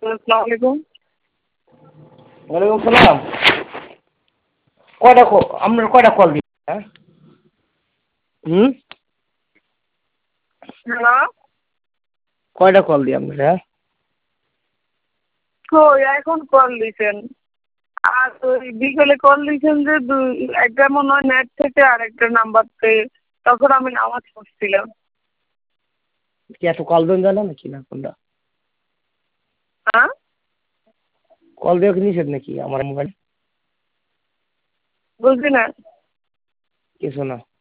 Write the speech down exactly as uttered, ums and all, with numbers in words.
আসসালামু আলাইকুম। ওয়ালাইকুম সালাম। কয়টা আপনার কয়টা কল দিচ্ছি হ্যাঁ? হুম হ্যালো। কয়টা কল দিই আপনার হ্যাঁ? কই এখন কল দিছেন। আর ওই বিকেলে কল দিছেন যে দুই একটা মনে হয় নেট থেকে আরেকটা নাম্বার থেকে। তখন আমি নামাজ পড়ছিলাম। কি এত কল দেন জানা নাকি না কোনটা? হ্যাঁ? কল দেওয়া কি নিষেধ নাকি আমার মোবাইল? বুঝলি না? কিছু না।